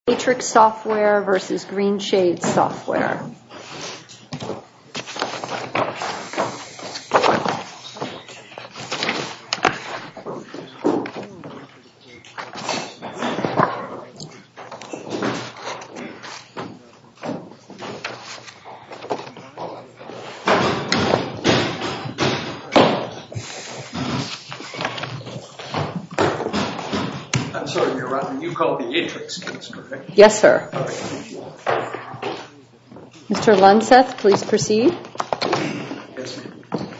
Matrix Software versus Green Shade Software. I'm sorry, Your Honor, you called the Atrix case, correct? Yes, sir. All right, thank you. Mr. Lunseth, please proceed. Yes, ma'am.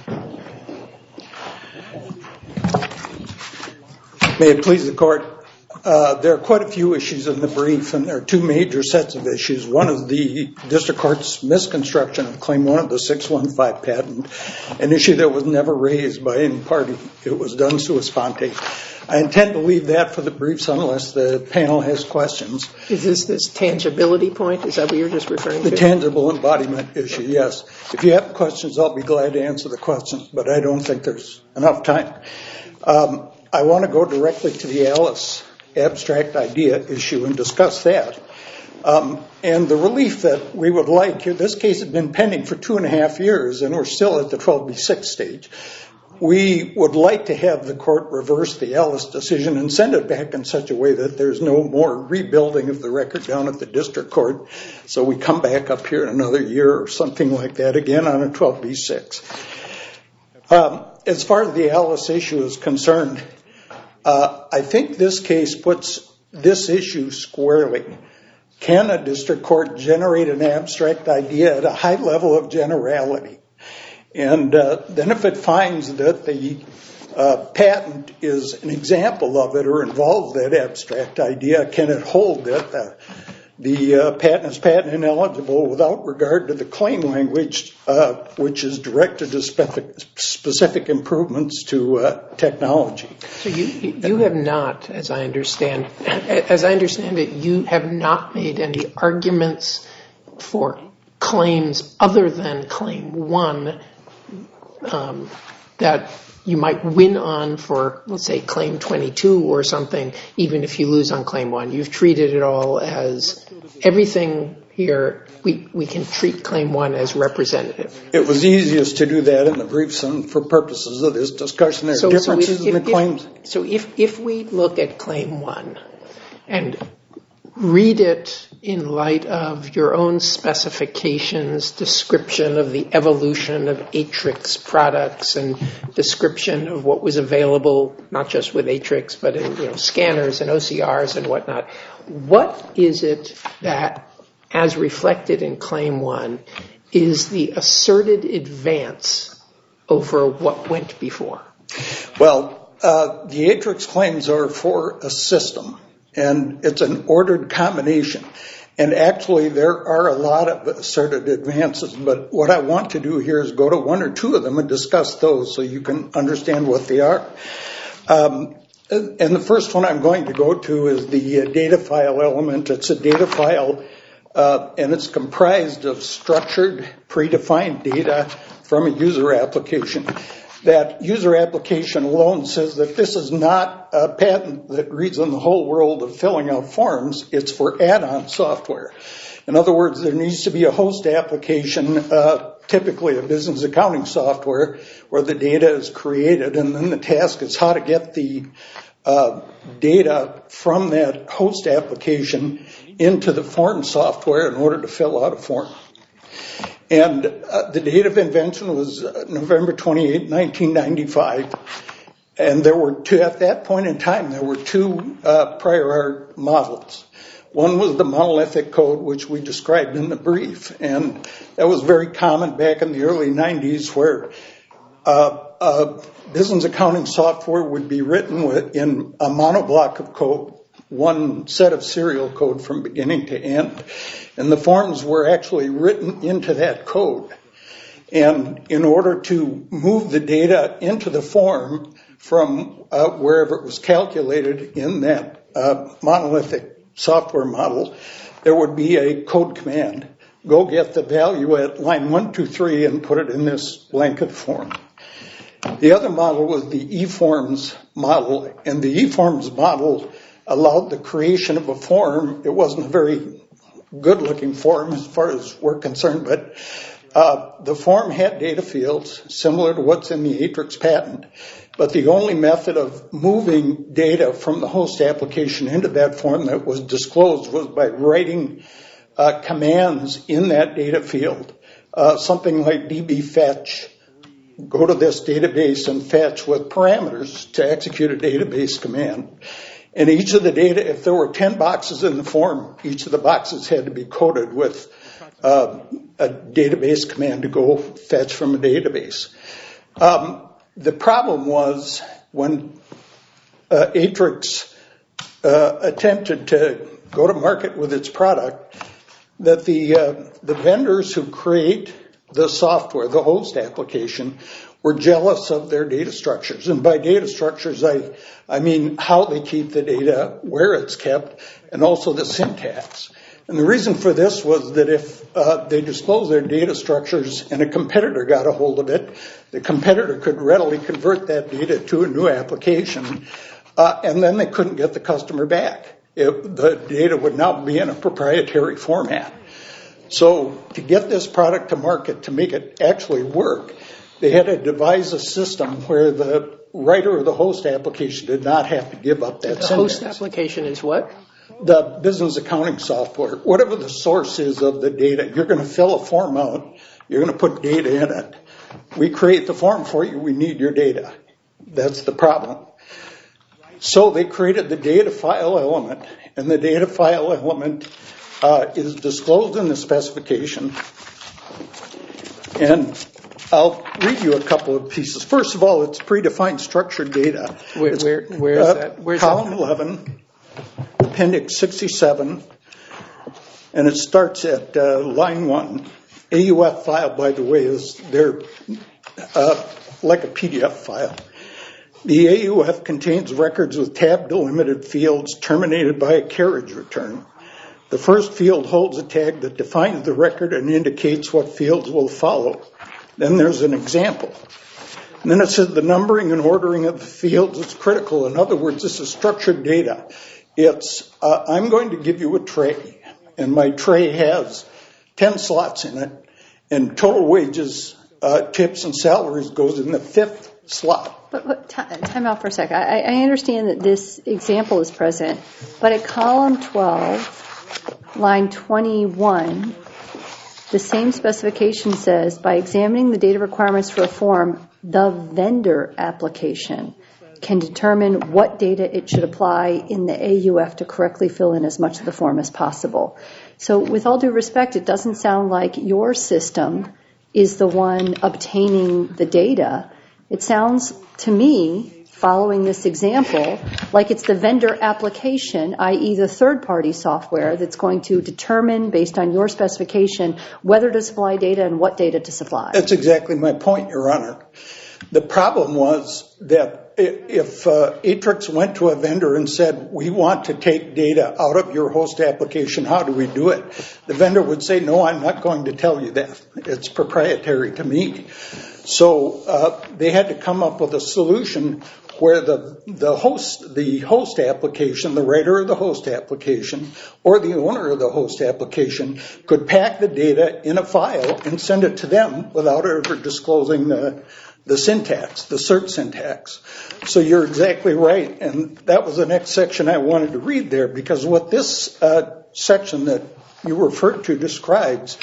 May it please the Court, there are quite a few issues in the brief, and there are two major sets of issues. One is the District Court's misconstruction of Claim 1 of the 615 patent, an issue that was never raised by any party. It was done sua sponte. I intend to leave that for the briefs unless the panel has questions. Is this tangibility point? Is that what you're just referring to? The tangible embodiment issue, yes. If you have questions, I'll be glad to answer the questions, but I don't think there's enough time. I want to go directly to the Alice abstract idea issue and discuss that. And the relief that we would like here, this case has been pending for 2.5 years, and we're still at the 12B6 stage. We would like to have the court reverse the Alice decision and send it back in such a way that there's no more rebuilding of the record down at the district court. So we come back up here in another year or something like that again on a 12B6. As far as the Alice issue is concerned, I think this case puts this issue squarely. Can a district court generate an abstract idea at a high level of generality? And then if it finds that the patent is an example of it or involves that abstract idea, can it hold that the patent is patent ineligible without regard to the claim language, which is directed to specific improvements to technology? So you have not, as I understand it, you have not made any arguments for claims other than Claim 1 that you might win on for, let's say, Claim 22 or something, even if you lose on Claim 1. You've treated it all as everything here, we can treat Claim 1 as representative. It was easiest to do that in the briefs, and for purposes of this discussion, there are differences in the claims. So if we look at Claim 1 and read it in light of your own specifications, description of the evolution of Atrix products and description of what was available, not just with Atrix, but in scanners and OCRs and whatnot, what is it that, as reflected in Claim 1, is the asserted advance over what went before? Well, the Atrix claims are for a system, and it's an ordered combination. And actually, there are a lot of asserted advances, but what I want to do here is go to one or two of them and discuss those so you can understand what they are. And the first one I'm going to go to is the data file element. It's a data file, and it's comprised of structured, predefined data from a user application. That user application alone says that this is not a patent that reads on the whole world of filling out forms. It's for add-on software. In other words, there needs to be a host application, typically a business accounting software, where the data is created, and then the task is how to get the data from that host application into the form software in order to fill out a form. And the date of invention was November 28, 1995. And there were two, at that point in time, there were two prior art models. One was the monolithic code, which we described in the brief. And that was very common back in the early 90s, where business accounting software would be written in a monoblock of code, one set of serial code from beginning to end. And the forms were actually written into that code. And in order to move the data into the form from wherever it was calculated in that monolithic software model, there would be a code command. Go get the value at line 1, 2, 3 and put it in this blanket form. The other model was the eForms model. And the eForms model allowed the creation of a form. It wasn't a very good-looking form as far as we're concerned, but the form had data fields similar to what's in the Atrix patent. But the only method of moving data from the host application into that form that was disclosed was by writing commands in that data field. Something like db fetch, go to this database and fetch with parameters to execute a database command. And each of the data, if there were 10 boxes in the form, each of the boxes had to be coded with a database command to go fetch from a database. The problem was when Atrix attempted to go to market with its product, that the vendors who create the software, the host application, were jealous of their data structures. And by data structures, I mean how they keep the data, where it's kept, and also the syntax. And the reason for this was that if they disclosed their data structures and a competitor got a hold of it, the competitor could readily convert that data to a new application, and then they couldn't get the customer back. The data would now be in a proprietary format. So to get this product to market, to make it actually work, they had to devise a system where the writer of the host application did not have to give up that syntax. The host application is what? The business accounting software. Whatever the source is of the data, you're going to fill a form out, you're going to put data in it. We create the form for you, we need your data. That's the problem. So they created the data file element, and the data file element is disclosed in the specification. And I'll read you a couple of pieces. First of all, it's predefined structured data. Where is that? Where's column that? 11, appendix 67, and it starts at line 1. AUF file, by the way, they're like a PDF file. The AUF contains records with tab-delimited fields terminated by a carriage return. The first field holds a tag that defines the record and indicates what fields will follow. Then there's an example. And then it says the numbering and ordering of the fields is critical. In other words, this is structured data. It's, I'm going to give you a tray, and my tray has 10 slots in it, and total wages, tips, and salaries goes in the 5th slot. But time out for a sec. I understand that this example is present, but at column 12, line 21, the same specification says, by examining the data requirements for a form, the vendor application can determine what data it should apply in the AUF to correctly fill in as much of the form as possible. So with all due respect, it doesn't sound like your system is the one obtaining the data. It sounds to me, following this example, like it's the vendor application, i.e. the third-party software, that's going to determine, based on your specification, whether to supply data and what data to supply. That's exactly my point, Your Honor. The problem was that if Atrix went to a vendor and said, we want to take data out of your host application, how do we do it? The vendor would say, no, I'm not going to tell you that. It's proprietary to me. So they had to come up with a solution where the host application, the writer of the host application, or the owner of the host application could pack the data in a file and send it to them without ever disclosing the syntax, the cert syntax. So you're exactly right, and that was the next section I wanted to read there, because what this section that you referred to describes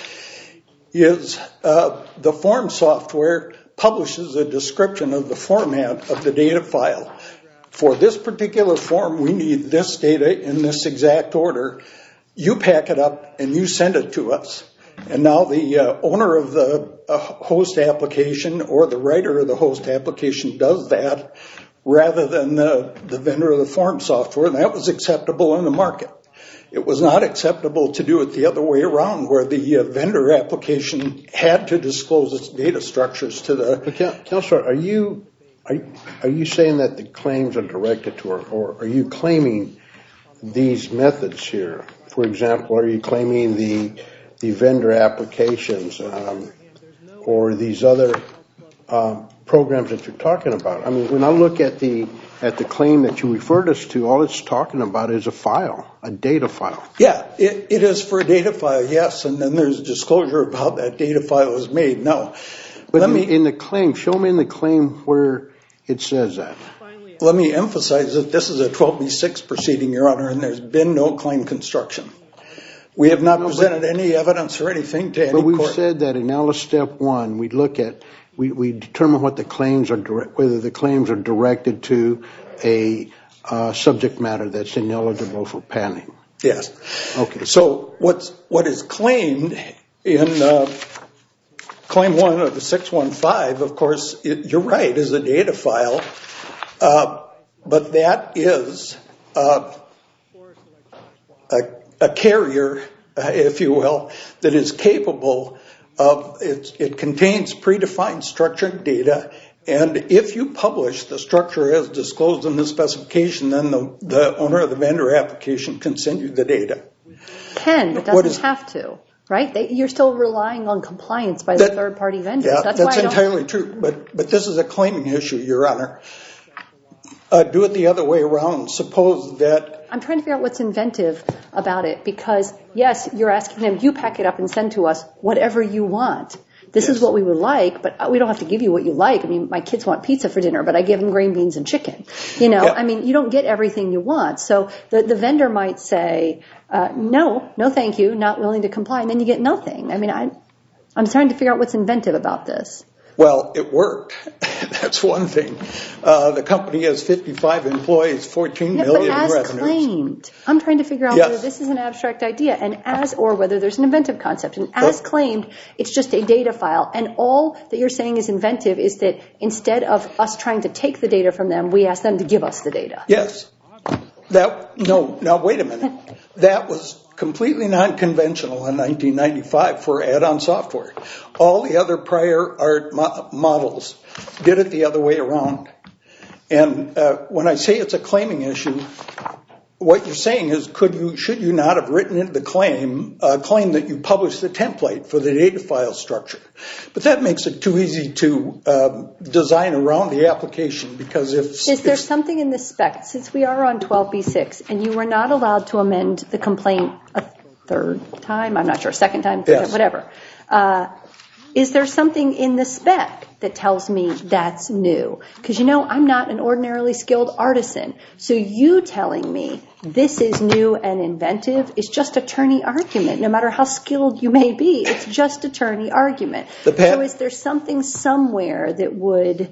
is the form software publishes a description of the format of the data file. For this particular form, we need this data in this exact order. You pack it up and you send it to us. And now the owner of the host application or the writer of the host application does that rather than the vendor of the form software. And that was acceptable in the market. It was not acceptable to do it the other way around, where the vendor application had to disclose its data structures to the... Counselor, are you saying that the claims are directed to, or are you claiming these methods here? For example, are you claiming the vendor applications or these other programs that you're talking about. I mean, when I look at the claim that you referred us to, all it's talking about is a file, a data file. Yeah, it is for a data file, yes, and then there's disclosure of how that data file is made. No. But in the claim, show me in the claim where it says that. Let me emphasize that this is a 12b6 proceeding, Your Honor, and there's been no claim construction. We have not presented any evidence or anything to any court. But we've said that in Alice Step 1, we determine what the claims are, whether the claims are directed to a subject matter that's ineligible for patenting. Yes. Okay. So what is claimed in Claim 1 of the 615, of course, you're right, is a data file, but that is a carrier, if you will, that is capable of, it contains predefined structured data, and if you publish the structure as disclosed in the specification, then the owner of the vendor application can send you the data. Can, but doesn't have to, right? You're still relying on compliance by the third-party vendors. Yeah, that's entirely true, but this is a claiming issue, Your Honor. Do it the other way around. Suppose that... I'm trying to figure out what's inventive about it, because, yes, you're asking them, you pack it up and send to us whatever you want. This is what we would like, but we don't have to give you what you like. I mean, my kids want pizza for dinner, but I give them green beans and chicken. You know, I mean, you don't get everything you want. So the vendor might say, no, thank you, not willing to comply, and then you get nothing. I mean, I'm trying to figure out what's inventive about this. Well, it worked. That's one thing. The company has 55 employees, 14 million in revenues. As claimed. I'm trying to figure out whether this is an abstract idea, or whether there's an inventive concept. And as claimed, it's just a data file. And all that you're saying is inventive is that instead of us trying to take the data from them, we ask them to give us the data. Yes. Now wait a minute. That was completely non-conventional in 1995 for add-on software. All the other prior art models did it the other way around. And when I say it's a claiming issue, what you're saying is, should you not have written into the claim that you publish the template for the data file structure? But that makes it too easy to design around the application, because is there something in the spec, since we are on 12b6, and you were not allowed to amend the complaint a third time, I'm not sure, second time, whatever. Is there something in the spec that tells me that's new? Because, I'm not an ordinarily skilled artisan. So you telling me this is new and inventive is just attorney argument. No matter how skilled you may be, it's just attorney argument. So is there something somewhere that would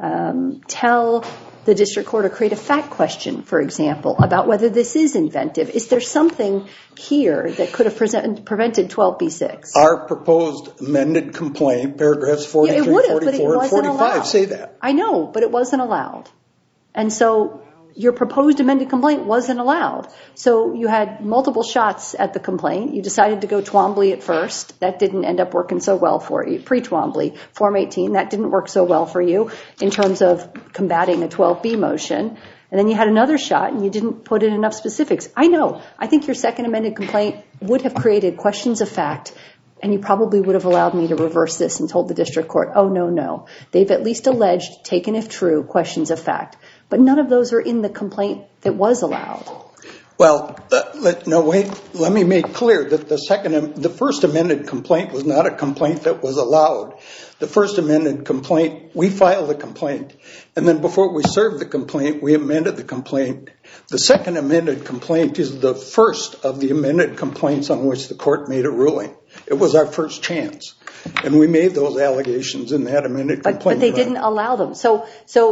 tell the district court or create a fact question, for example, about whether this is inventive? Is there something here that could have prevented 12b6? Our proposed amended complaint, paragraphs 43, 44, and 45 say that. I know, but it wasn't allowed. And so your proposed amended complaint wasn't allowed. So you had multiple shots at the complaint. You decided to go Twombly at first. That didn't end up working so well for you. Pre-Twombly, Form 18, that didn't work so well for you in terms of combating a 12b motion. And then you had another shot and you didn't put in enough specifics. I know. I think your second amended complaint would have created questions of fact, and you probably would have allowed me to reverse this and told the district court, oh, no. They've at least alleged, taken if true, questions of fact. But none of those are in the complaint that was allowed. Well, let me make clear that the first amended complaint was not a complaint that was allowed. The first amended complaint, we filed the complaint, and then before we served the complaint, we amended the complaint. The second amended complaint is the first of the amended complaints on which the court made a ruling. It was our first chance, and we made those allegations in that amended complaint. But they didn't allow them. So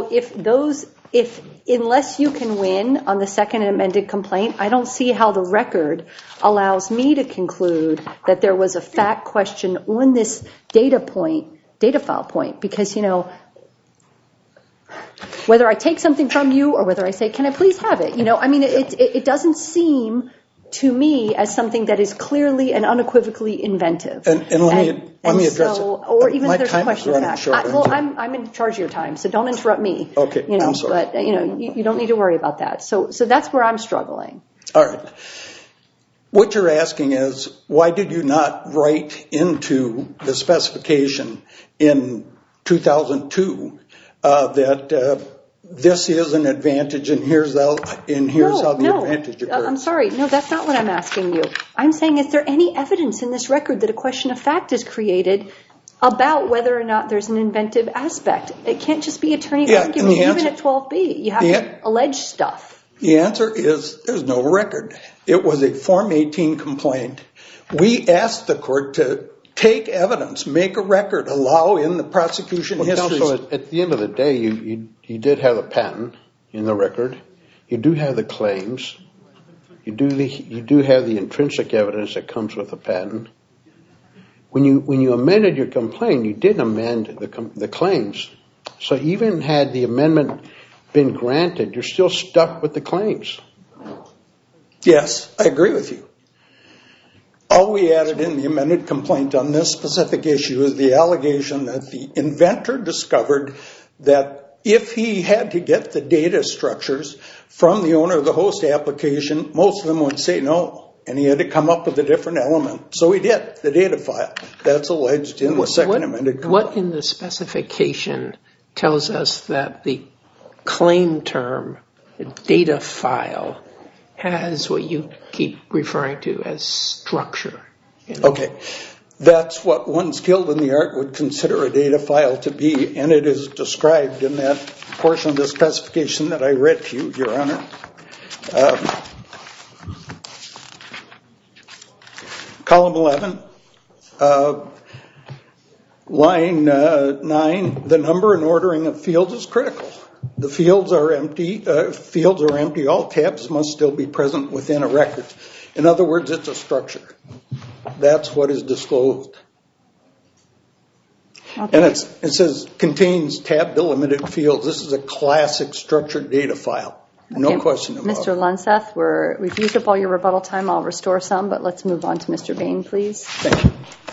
unless you can win on the second amended complaint, I don't see how the record allows me to conclude that there was a fact question on this data file point, because, whether I take something from you or whether I say, can I please have it? It doesn't seem to me as something that is clearly and unequivocally inventive. And let me address it. Or even if there's a question of fact. Short, I'm in charge of your time, so don't interrupt me. Okay, I'm sorry. But, you don't need to worry about that. So that's where I'm struggling. All right. What you're asking is, why did you not write into the specification in 2002 that this is an advantage and here's how the advantage occurs. I'm sorry. No, that's not what I'm asking you. I'm saying, is there any evidence in this record that a question of fact is created about whether or not there's an inventive aspect? It can't just be attorney argument. Even at 12B, you have to allege stuff. The answer is there's no record. It was a Form 18 complaint. We asked the court to take evidence, make a record, allow in the prosecution history. So at the end of the day, you did have a patent in the record. You do have the claims. You do have the intrinsic evidence that comes with the patent. When you amended your complaint, you did amend the claims. So even had the amendment been granted, you're still stuck with the claims. Yes, I agree with you. All we added in the amended complaint on this specific issue is the allegation that the inventor discovered that if he had to get the data structures from the owner of the host application, most of them would say no, and he had to come up with a different element. So he did, the data file. That's alleged in the second amended complaint. What in the specification tells us that the claim term, the data file, has what you keep referring to as structure? Okay. That's what one skilled in the art would consider a data file to be, and it is described in that portion of the specification that I read to you, Your Honor. Column 11, line 9, the number and ordering of fields is critical. The fields are empty. All tabs must still be present within a record. In other words, it's a structure. That's what is disclosed. Okay. And it says contains tab delimited fields. This is a classic structured data file. No question about it. Mr. Lunseth, we've used up all your rebuttal time. I'll restore some, but let's move on to Mr. Bain, please. Thank you.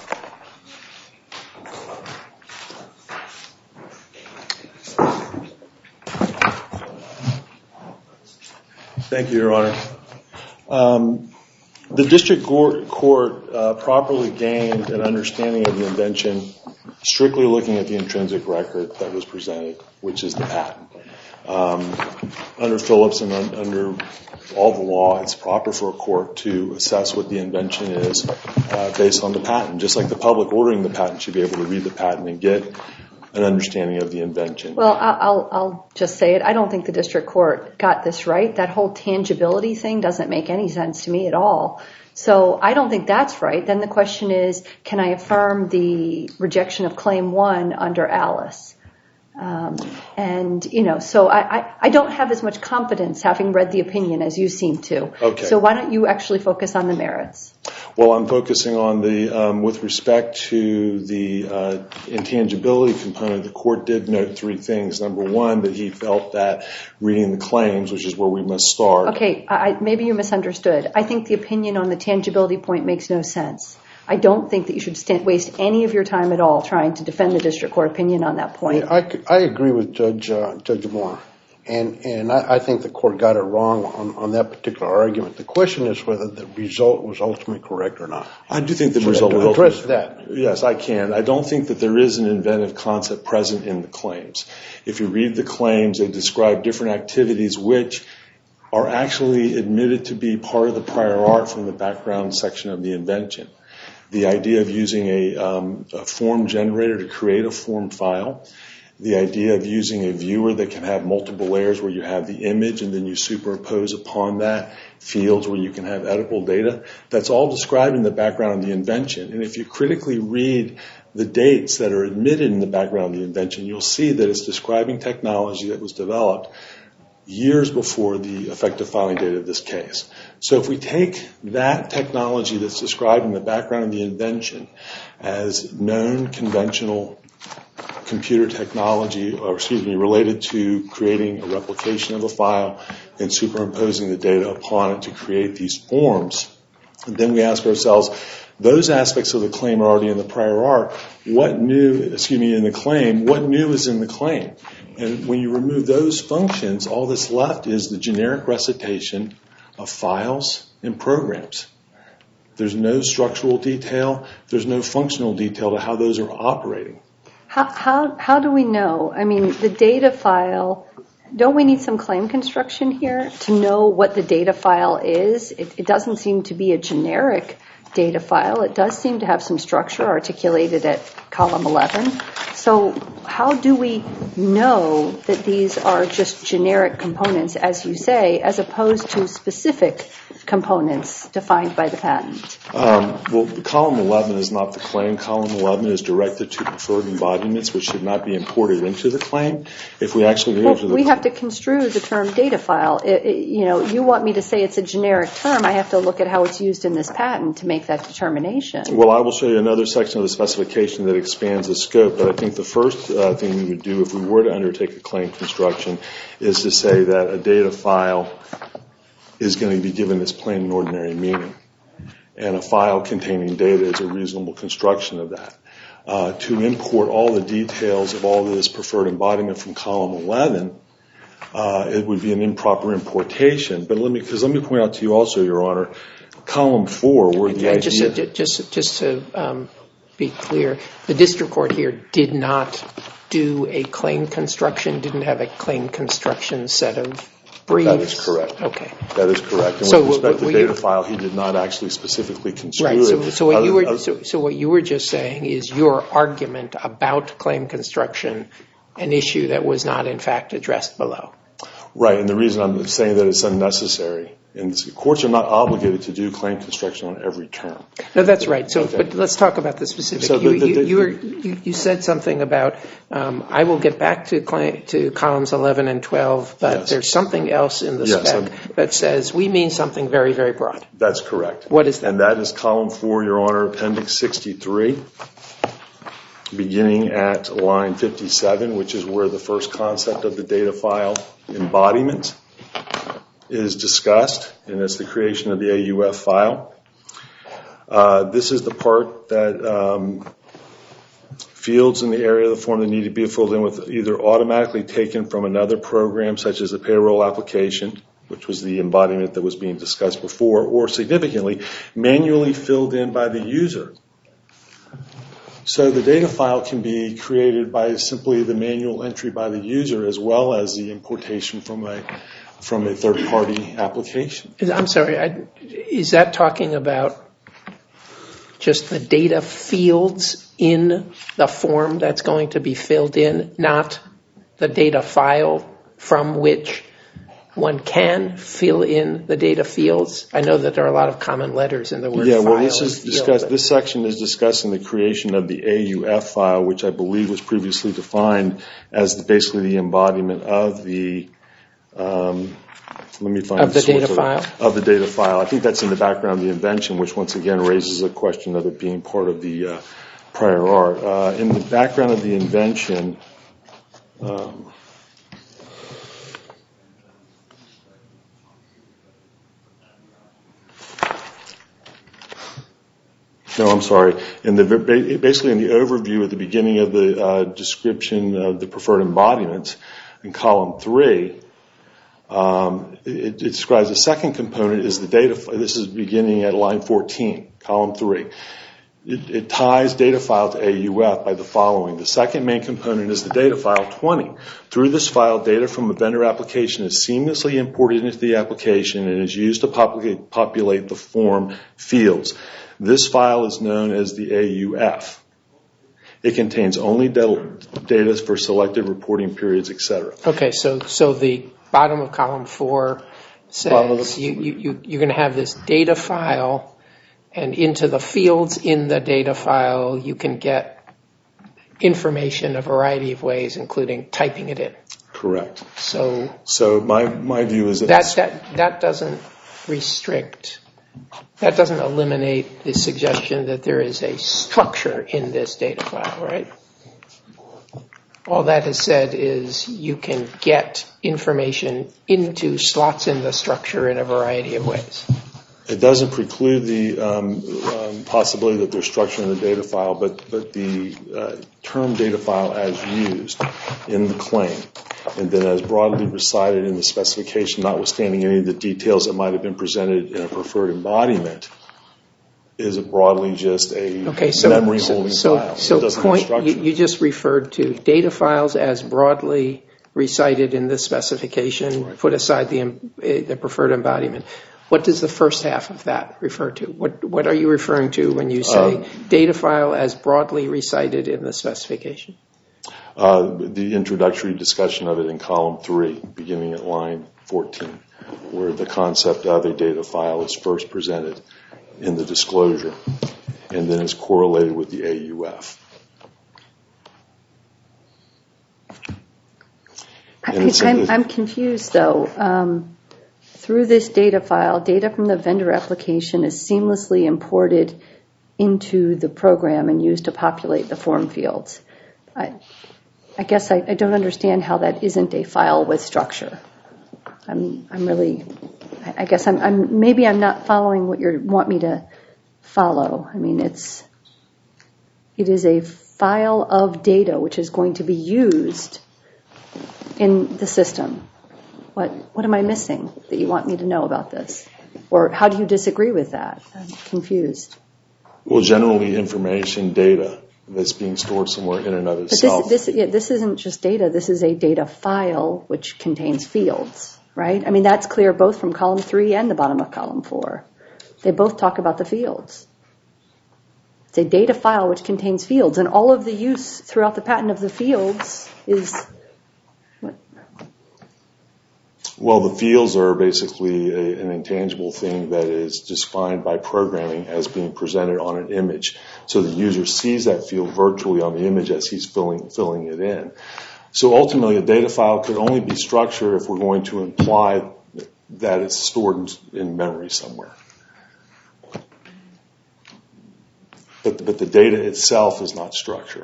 Thank you, Your Honor. The district court properly gained an understanding of the invention, strictly looking at the intrinsic record that was presented, which is the patent. Under Phillips and under all the law, it's proper for a court to assess what the invention is based on the patent. Just like the public ordering the patent should be able to read the patent and get an understanding of the invention. Well, I'll just say it. I don't think the district court got this right. That whole tangibility thing doesn't make any sense to me at all. So I don't think that's right. Then the question is, can I affirm the rejection of Claim 1 under Alice? So I don't have as much confidence having read the opinion as you seem to. Okay. So why don't you actually focus on the merits? Well, I'm focusing on with respect to the intangibility component, the court did note three things. Number one, that he felt that reading the claims, which is where we must start. Okay, maybe you misunderstood. I think the opinion on the tangibility point makes no sense. I don't think that you should waste any of your time at all trying to defend the district court opinion on that point. Yeah, I agree with Judge Moore. And I think the court got it wrong on that particular argument. The question is whether the result was ultimately correct or not. I do think the result was address that. Yes, I can. I don't think that there is an inventive concept present in the claims. If you read the claims, they describe different activities which are actually admitted to be part of the prior art from the background section of the invention. The idea of using a form generator to create a form file. The idea of using a viewer that can have multiple layers where you have the image and then you superimpose upon that fields where you can have editable data. That's all described in the background of the invention. And if you critically read the dates that are admitted in the background of the invention, you'll see that it's describing technology that was developed years before the effective filing date of this case. So if we take that technology that's described in the background of the invention as known conventional computer technology, related to creating a replication of a file and superimposing the data upon it to create these forms, and then we ask ourselves, those aspects of the claim are already in the prior art. What new is in the claim? And when you remove those functions, all that's left is the generic recitation of files and programs. There's no structural detail. There's no functional detail to how those are operating. How do we know? I mean, the data file, don't we need some claim construction here to know what the data file is? It doesn't seem to be a generic data file. It does seem to have some structure articulated at column 11. So how do we know that these are just generic components, as you say, as opposed to specific components defined by the patent? Well, column 11 is not the claim. Column 11 is directed to preferred embodiments, which should not be imported into the claim. If we actually go to the... We have to construe the term data file. You want me to say it's a generic term. I have to look at how it's used in this patent to make that determination. Well, I will show you another section of the specification that expands the scope, but I think the first thing we would do if we were to undertake a claim construction is to say that a data file is going to be given its plain and ordinary meaning, and a file containing data is a reasonable construction of that. To import all the details of all this preferred embodiment from column 11, it would be an improper importation. But let me point out to you also, Your Honor, column 4, where the idea... Just to be clear, the district court here did not do a claim construction, didn't have a claim construction set of briefs? That is correct. Okay. That is correct. And with respect to the data file, he did not actually specifically construe it. Right. So what you were just saying is your argument about claim construction, an issue that was not in fact addressed below. Right, and the reason I'm saying that it's unnecessary, and courts are not obligated to do claim construction on every term. No, that's right. So, okay. But let's talk about the specific. So you said something about I will get back to columns 11 and 12, but yes. There's something else in the spec that says we mean something very, very broad. That's correct. What is that? And that is column 4, Your Honor, appendix 63. Beginning at line 57, which is where the first concept of the data file embodiment is discussed, and it's the creation of the AUF file. This is the part that fields in the area of the form that need to be filled in with either automatically taken from another program, such as the payroll application, which was the embodiment that was being discussed before, or significantly, manually filled in by the user. So the data file can be created by simply the manual entry by the user as well as the importation from a third-party application. I'm sorry, is that talking about just the data fields in the form that's going to be filled in, not the data file from which one can fill in the data fields? I know that there are a lot of common letters in the word file. Yeah, well, this section is discussing the creation of the AUF file, which I believe was previously defined as basically the embodiment of the data file. Of the data file. I think that's in the background of the invention, which once again raises a question of it being part of the prior art. In the background of the invention, no, I'm sorry. Basically in the overview at the beginning of the description of the preferred embodiments in column 3, it describes the second component is the data. This is beginning at line 14, column 3. It ties data file to AUF by the following. The second main component is the data file 20. Through this file, data from a vendor application is seamlessly imported into the application and is used to populate the form fields. This file is known as the AUF. It contains only data for selected reporting periods, etc. Okay, so the bottom of column 4 says you're going to have this data file, and into the fields in the data file you can get information a variety of ways, including typing it in. Correct. So my view is that doesn't restrict. That doesn't eliminate the suggestion that there is a structure in this data file, right? All that is said is you can get information into slots in the structure in a variety of ways. It doesn't preclude the possibility that there's structure in the data file, but the term data file as used in the claim and then as broadly recited in the specification, notwithstanding any of the details that might have been presented in a preferred embodiment, is broadly just a memory holding file. It doesn't have structure. You just referred to data files as broadly recited in this specification, right. Put aside the preferred embodiment. What does the first half of that refer to? What are you referring to when you say data file as broadly recited in the specification? The introductory discussion of it in column 3, beginning at line 14, where the concept of a data file is first presented in the disclosure and then is correlated with the AUF. I'm confused, though. Through this data file, data from the vendor application is seamlessly imported into the program and used to populate the form fields. I guess I don't understand how that isn't a file with structure. Maybe I'm not following what you want me to follow. I mean, it is a file of data which is going to be used in the system. What am I missing that you want me to know about this? Or how do you disagree with that? I'm confused. Well, generally information, data that's being stored somewhere in and of itself. But this isn't just data. This is a data file which contains fields, right? I mean, that's clear both from column 3 and the bottom of column 4. They both talk about the fields. It's a data file which contains fields, and all of the use throughout the patent of the fields is what? Well, the fields are basically an intangible thing that is defined by programming as being presented on an image. So the user sees that field virtually on the image as he's filling it in. So ultimately, a data file could only be structured if we're going to imply that it's stored in memory somewhere. But the data itself is not structure.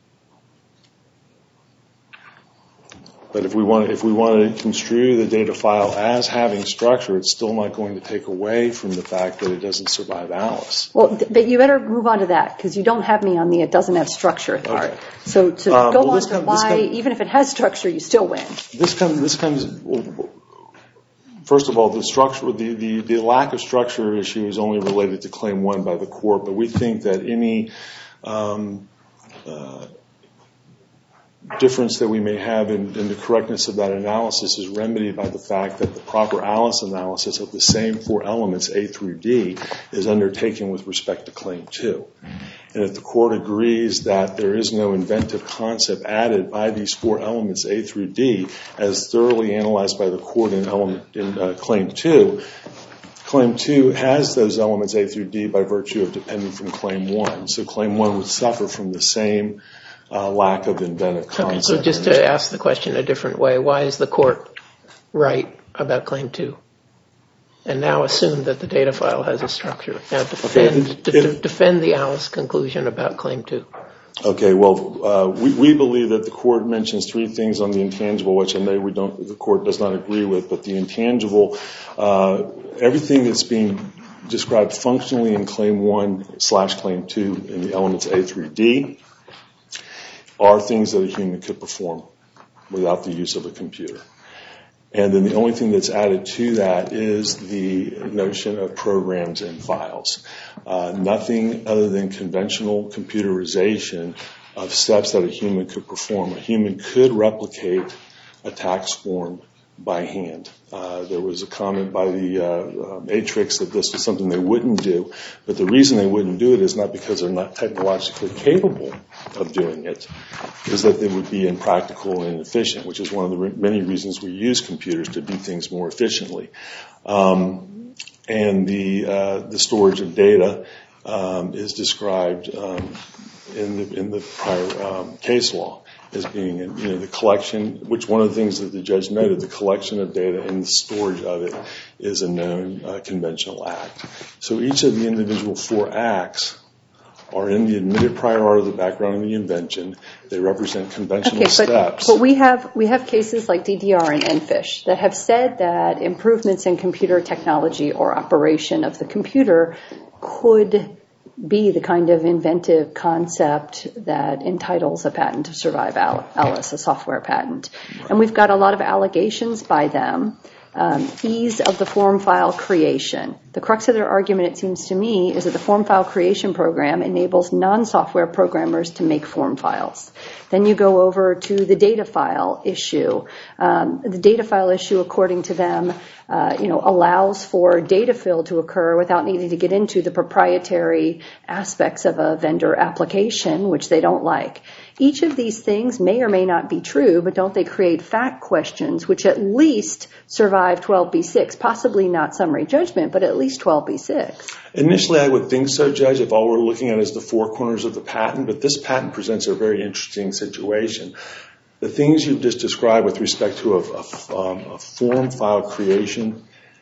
But if we want to construe the data file as having structure, it's still not going to take away from the fact that it doesn't survive Alice. Well, but you better move on to that, because you don't have me on the it doesn't have structure part. Okay. So to go on to why, even if it has structure, you still win. This comes. First of all, the structure, the lack of structure issue is only related to Claim 1 by the court, but we think that any difference that we may have in the correctness of that analysis is remedied by the fact that the proper Alice analysis of the same 4 elements, A through D, is undertaken with respect to Claim 2. And if the court agrees that there is no inventive concept added by these 4 elements, A through D, as thoroughly analyzed by the court in Claim 2, Claim 2 has those elements, A through D, by virtue of depending from Claim 1. So Claim 1 would suffer from the same lack of inventive concept. Okay, so just to ask the question a different way, why is the court right about Claim 2? And now assume that the data file has a structure. Now defend the Alice conclusion about Claim 2. Okay, well, we believe that the court mentions 3 things on the intangible, which I know the court does not agree with, but the intangible, everything that's being described functionally in Claim 1/Claim 2 in the elements A through D are things that a human could perform without the use of a computer. And then the only thing that's added to that is the notion of programs and files. Nothing other than conventional computerization of steps that a human could perform. A human could replicate a tax form by hand. There was a comment by the Matrix that this was something they wouldn't do, but the reason they wouldn't do it is not because they're not technologically capable of doing it, is that they would be impractical and inefficient, which is one of the many reasons we use computers, to do things more efficiently. And the storage of data is described in the prior case law as being the collection, which one of the things that the judge noted, the collection of data and the storage of it is a known conventional act. So each of the individual 4 acts are in the admitted prior art of the background of the invention. They represent conventional steps. But we have cases like DDR and EnFish that have said that improvements in computer technology or operation of the computer could be the kind of inventive concept that entitles a patent to survive Alice, a software patent. Right. And we've got a lot of allegations by them ease of the form file creation. The crux of their argument, it seems to me, is that the form file creation program enables non-software programmers to make form files. Then you go over to the data file issue. The data file issue, according to them, allows for data fill to occur without needing to get into the proprietary aspects of a vendor application, which they don't like. Each of these things may or may not be true, but don't they create fact questions which at least survive 12b-6, possibly not summary judgment, but at least 12b-6? Initially, I would think so, Judge, if all we're looking at is the four corners of the patent, but this patent presents a very interesting situation. The things you've just described with respect to a form file creation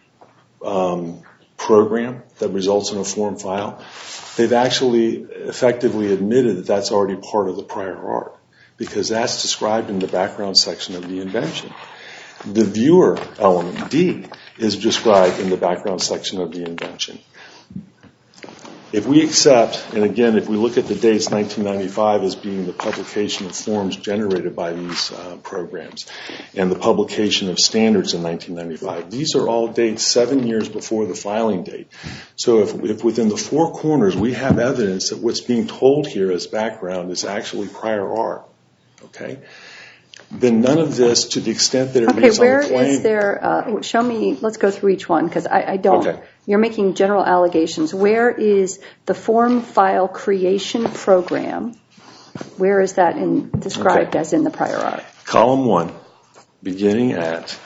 program that results in a form file, they've actually effectively admitted that that's already part of the prior art, because that's described in the background section of the invention. The viewer element, D, is described in the background section of the invention. If we accept, and again, if we look at the dates 1995 as being the publication of forms generated by these programs and the publication of standards in 1995, these are all dates 7 years before the filing date. So if within the four corners we have evidence that what's being told here as background is actually prior art, okay, then none of this, to the extent that it reads on the claim. Okay, where is there, show me, let's go through each one, because I don't. Okay. You're making general allegations. Where is the form file creation program? Where is that described as in the prior art? Column 1, beginning at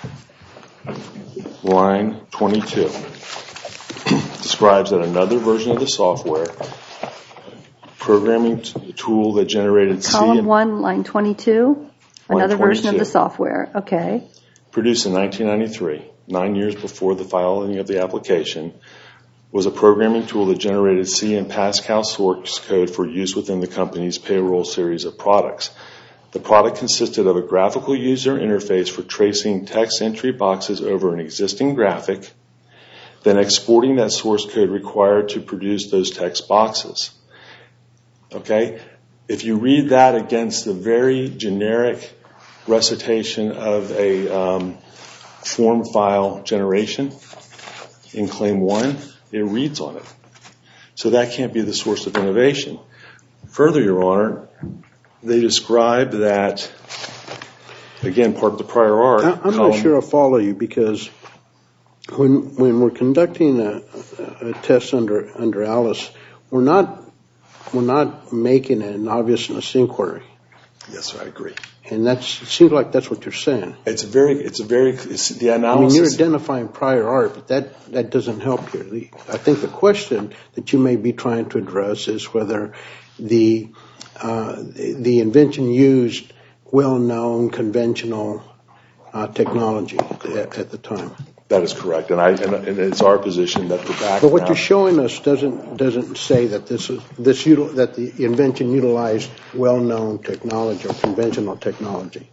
line 22, describes that another version of the software, programming tool that generated C. Column 1, line 22? Another 22. Version of the software, okay. Produced in 1993, 9 years before the filing of the application, was a programming tool that generated C and Pascal source code for use within the company's payroll series of products. The product consisted of a graphical user interface for tracing text entry boxes over an existing graphic, then exporting that source code required to produce those text boxes. Okay? If you read that against the very generic recitation of a form file generation in Claim 1, it reads on it. So that can't be the source of innovation. Further, Your Honor, they describe that, again, part of the prior art. I'm not sure I follow you, because when we're conducting a test under Alice, we're not making an obviousness inquiry. Yes, sir, I agree. And it seems like that's what you're saying. It's the analysis. I mean, you're identifying prior art, but that doesn't help here. I think the question that you may be trying to address is whether the invention used well-known conventional technology at the time. That is correct, and it's our position that the background. But what you're showing us doesn't say that that the invention utilized well-known technology or conventional technology.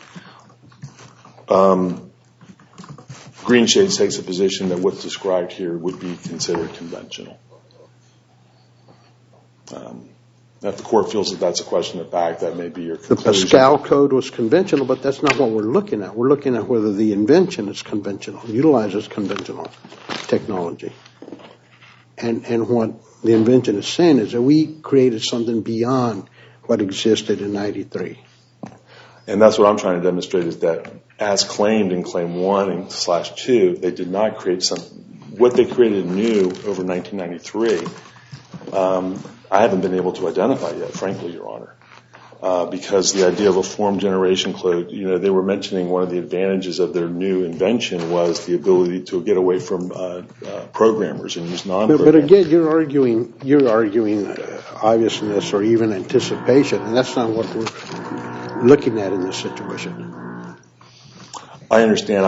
Greenshade takes a position that what's described here would be considered conventional. If the court feels that that's a question of fact, that may be your conclusion. The Pascal code was conventional, but that's not what we're looking at. We're looking at whether the invention is conventional, utilizes conventional technology. And what the invention is saying is that we created something beyond what existed in 93. And that's what I'm trying to demonstrate, is that as claimed in Claim 1 and /2, they did not create what they created new over 1993. I haven't been able to identify yet, frankly, Your Honor, because the idea of a form generation code, they were mentioning one of the advantages of their new invention was the ability to get away from programmers and use non-programmers. But again, you're arguing obviousness or even anticipation, and that's not what we're looking at in this situation. I understand.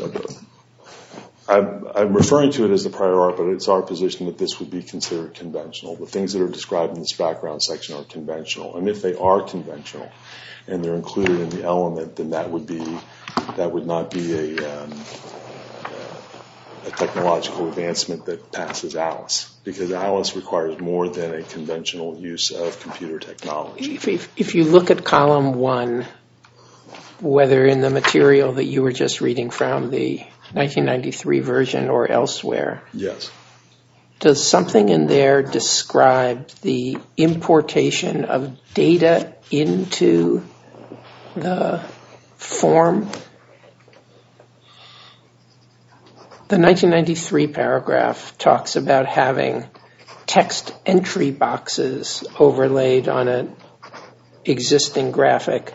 I'm referring to it as the prior art, but it's our position that this would be considered conventional. The things that are described in this background section are conventional. And if they are conventional and they're included in the element, then that would not be a technological advancement that passes Alice, because Alice requires more than a conventional use of computer technology. If you look at column 1, whether in the material that you were just reading from, the 1993 version or elsewhere, Yes. does something in there describe the importation of data into the form? The 1993 paragraph talks about having text entry boxes overlaid on an existing graphic.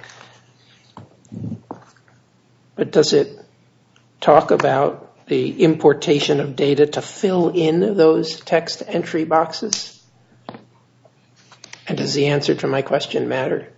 But does it talk about the importation of data to fill in those text entry boxes? And does the answer to my question matter?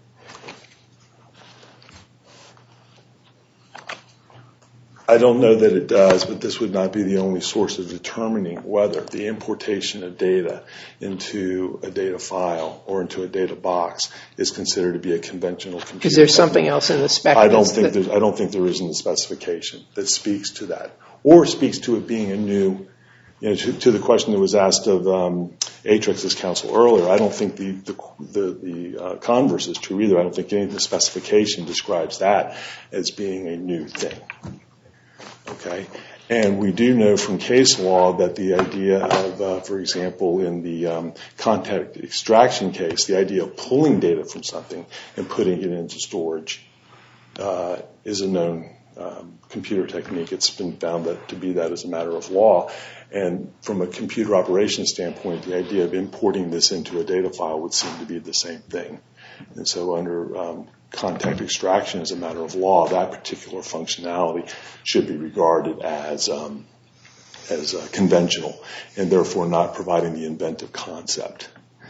I don't know that it does, but this would not be the only source of determining whether the importation of data into a data file or into a data box is considered to be a conventional computer. Is there something else in the spec? I don't think there is in the specification that speaks to that, or speaks to it being a new. To the question that was asked of Atrix's counsel earlier, I don't think the converse is true either. I don't think any of the specification describes that as being a new thing. Okay, and we do know from case law that the idea of, for example, in the content extraction case, the idea of pulling data from something and putting it into storage is a known computer technique. It's been found to be that as a matter of law. And from a computer operations standpoint, the idea of importing this into a data file would seem to be the same thing. And so under content extraction as a matter of law, that particular functionality should be regarded as conventional and therefore not providing the inventive concept.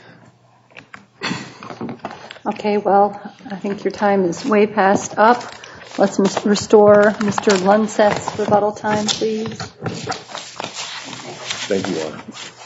Okay, well, I think your time is way past up. Let's restore Mr. Lunseth's rebuttal time, please. Thank you, Laura.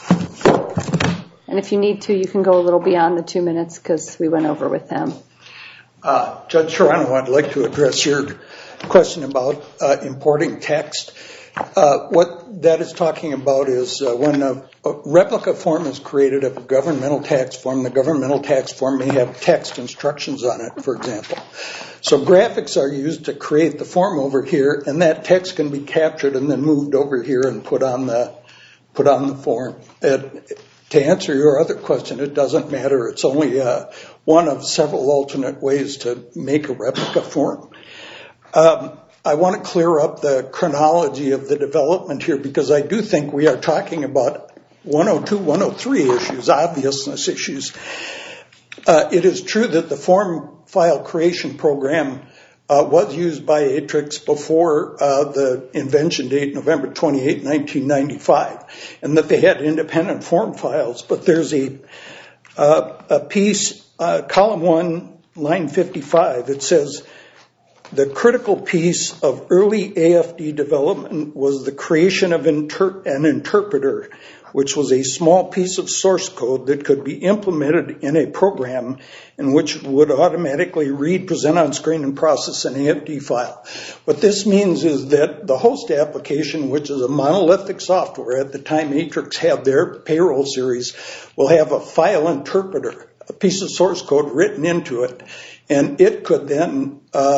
And if you need to, you can go a little beyond the 2 minutes because we went over with them. Judge Serrano, I'd like to address your question about importing text. What that is talking about is when a replica form is created of a governmental tax form, the governmental tax form may have text instructions on it, for example. So graphics are used to create the form over here, and that text can be captured and then moved over here and put on the form. To answer your other question, it doesn't matter. It's only one of several alternate ways to make a replica form. I want to clear up the chronology of the development here because I do think we are talking about 102, 103 issues, obviousness issues. It is true that the form file creation program was used by Atrix before the invention date, November 28, 1995, and that they had independent form files. But there's a piece, column 1, line 55. It says, the critical piece of early AFD development was the creation of an interpreter, which was a small piece of source code that could be implemented in a program in which would automatically read, present on screen, and process an AFD file. What this means is that the host application, which is a monolithic software at the time Atrix had their payroll series, will have a file interpreter, a piece of source code written into it, and it could then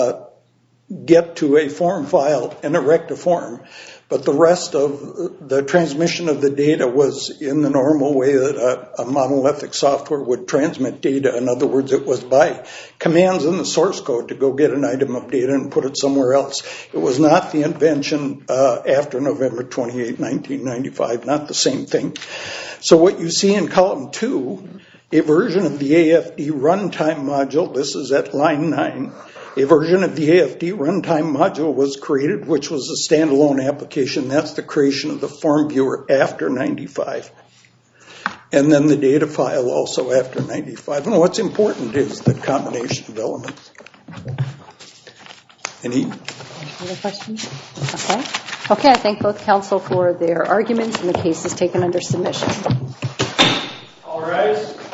get to a form file and erect a form. But the rest of the transmission of the data was in the normal way that a monolithic software would transmit data. In other words, it was by commands in the source code to go get an item of data and put it somewhere else. It was not the invention after November 28, 1995, not the same thing. So what you see in column 2, a version of the AFD runtime module, this is at line 9, a version of the AFD runtime module was created, which was a standalone application. That's the creation of the form viewer after 95. And then the data file also after 95. And what's important is the combination of elements. Any other questions? Okay, I thank both counsel for their arguments, and the case is taken under submission. All rise.